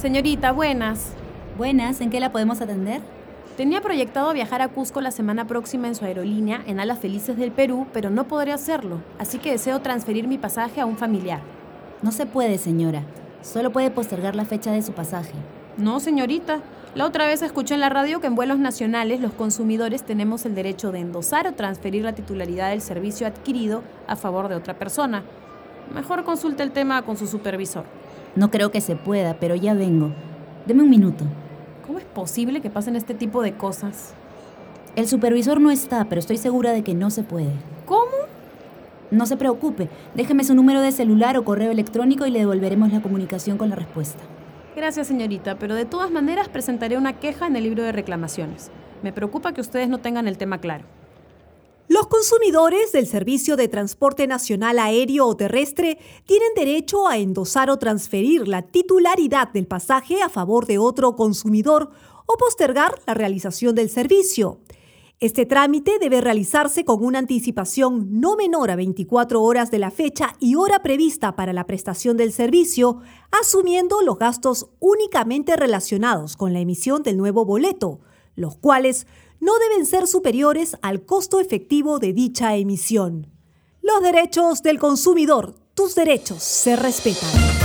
Señorita, buenas. Buenas, ¿en qué la podemos atender? Tenía proyectado viajar a Cusco la semana próxima en su aerolínea en Alas Felices del Perú, pero no podré hacerlo, así que deseo transferir mi pasaje a un familiar. No se puede, señora. Solo puede postergar la fecha de su pasaje. No, señorita. La otra vez escuché en la radio que en vuelos nacionales los consumidores tenemos el derecho de endosar o transferir la titularidad del servicio adquirido a favor de otra persona. Mejor consulte el tema con su supervisor. No creo que se pueda, pero ya vengo. Deme un minuto. ¿Cómo es posible que pasen este tipo de cosas? El supervisor no está, pero estoy segura de que no se puede. ¿Cómo? No se preocupe. Déjeme su número de celular o correo electrónico y le devolveremos la comunicación con la respuesta. Gracias, señorita, pero de todas maneras presentaré una queja en el libro de reclamaciones. Me preocupa que ustedes no tengan el tema claro. Los consumidores del servicio de transporte nacional aéreo o terrestre tienen derecho a endosar o transferir la titularidad del pasaje a favor de otro consumidor o postergar la realización del servicio. Este trámite debe realizarse con una anticipación no menor a 24 horas de la fecha y hora prevista para la prestación del servicio, asumiendo los gastos únicamente relacionados con la emisión del nuevo boleto, los cuales no deben ser superiores al costo efectivo de dicha emisión. Los derechos del consumidor, tus derechos se respetan.